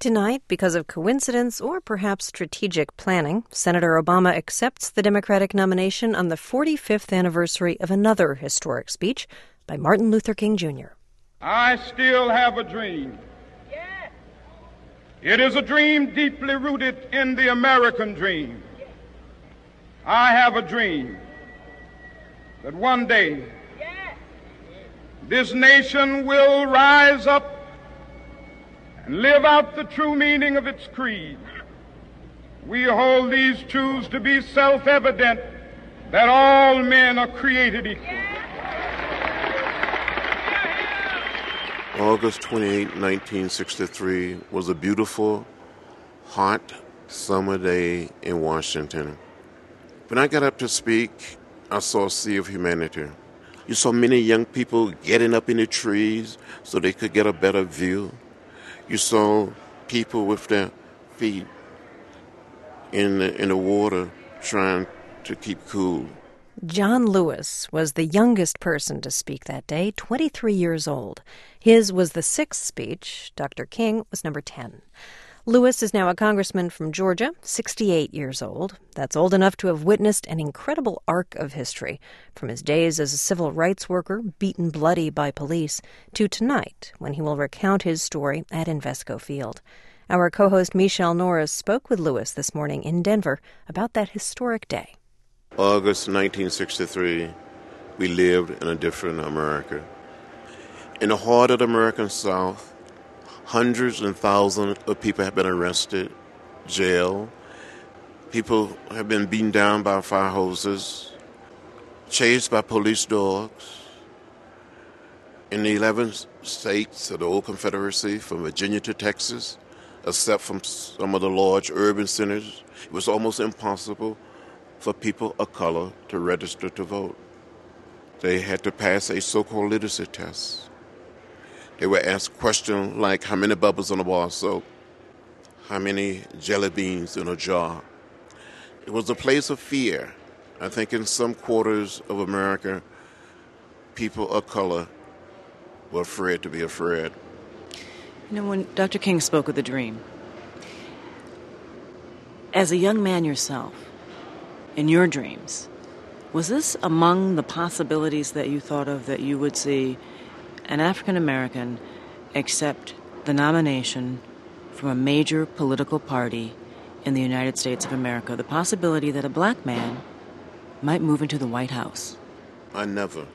Tonight, because of coincidence or perhaps strategic planning, Senator Obama accepts the Democratic nomination on the 45th anniversary of another historic speech by Martin Luther King Jr. I still have a dream. Yes. It is a dream deeply rooted in the American dream. I have a dream that one day this nation will rise up and live out the true meaning of its creed. We hold these truths to be self-evident, that all men are created equal. August 28, 1963 was a beautiful, hot summer day in Washington. When I got up to speak, I saw a sea of humanity. You saw many young people getting up in the trees so they could get a better view. You saw people with their feet in the water trying to keep cool. John Lewis was the youngest person to speak that day, 23 years old. His was the 6th speech. Dr. King was number 10. Lewis is now a congressman from Georgia, 68 years old. That's old enough to have witnessed an incredible arc of history, from his days as a civil rights worker, beaten bloody by police, to tonight, when he will recount his story at Invesco Field. Our co-host Michelle Norris spoke with Lewis this morning in Denver about that historic day. August 1963, we lived in a different America. In the heart of the American South, hundreds and thousands of people have been arrested, jailed. People have been beaten down by fire hoses, chased by police dogs. In the 11 states of the old Confederacy, from Virginia to Texas, except from some of the large urban centers, it was almost impossible for people of color to register to vote. They had to pass a so-called literacy test. They were asked questions like how many bubbles in a bar of soap, how many jelly beans in a jar. It was a place of fear. I think in some quarters of America, people of color were afraid to be afraid. You know, when Dr. King spoke of the dream, as a young man yourself, in your dreams, was this among the possibilities that you thought of, that you would see an African American accept the nomination from a major political party in the United States of America, the possibility that a black man might move into the White House? I never,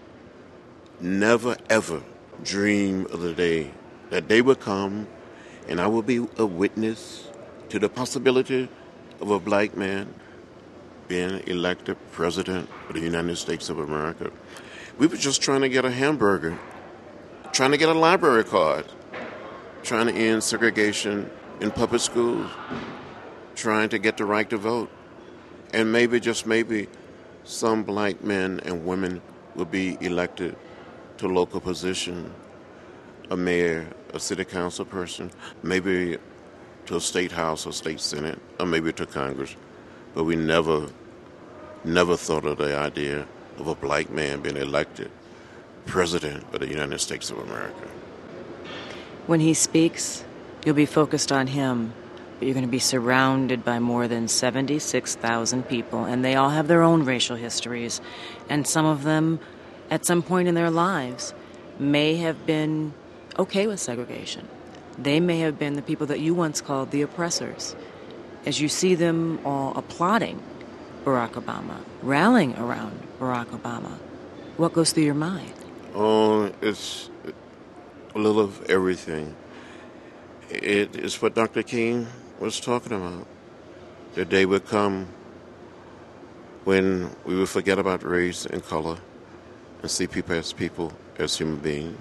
ever dream of the day that they would come and I would be a witness to the possibility of a black man being elected president of the United States of America. We were just trying to get a hamburger, trying to get a library card, trying to end segregation in public schools, trying to get the right to vote. And maybe, just maybe, some black men and women will be elected to local position, a mayor, a city council person, maybe to a state house or state senate, or maybe to Congress. But we never thought of the idea of a black man being elected president of the United States of America. When he speaks, you'll be focused on him, but you're going to be surrounded by more than 76,000 people, and they all have their own racial histories, and some of them, at some point in their lives, may have been okay with segregation. They may have been the people that you once called the oppressors. As you see them all applauding Barack Obama, rallying around Barack Obama, what goes through your mind? Oh, it's a little of everything. It is what Dr. King was talking about. The day would come when we would forget about race and color and see people, as human beings.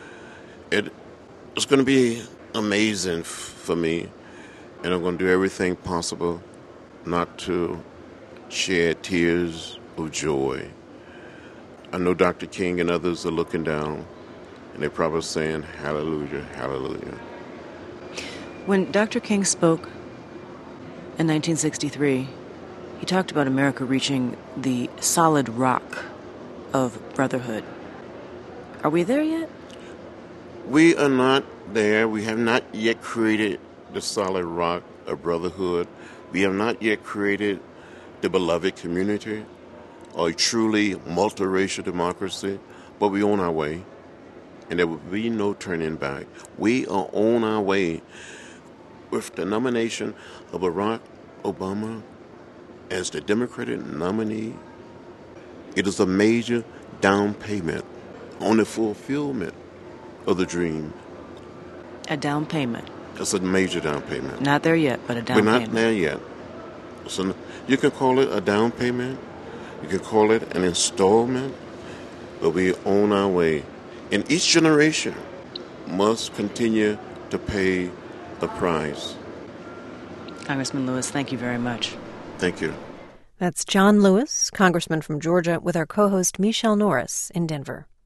It's going to be amazing for me, and I'm going to do everything possible not to shed tears of joy. I know Dr. King and others are looking down, and they're probably saying, hallelujah, hallelujah. When Dr. King spoke in 1963, he talked about America reaching the solid rock of brotherhood. Are we there yet? We are not there. We have not yet created the solid rock of brotherhood. We have not yet created the beloved community or a truly multiracial democracy, but we're on our way, and there will be no turning back. We are on our way. With the nomination of Barack Obama as the Democratic nominee, it is a major down payment on the fulfillment of the dream. A down payment. It's a major down payment. Not there yet, but a down payment. We're not there yet. So you can call it a down payment. You can call it an installment. But we're on our way. And each generation must continue to pay the price. Congressman Lewis, thank you very much. Thank you. That's John Lewis, congressman from Georgia, with our co-host Michelle Norris in Denver.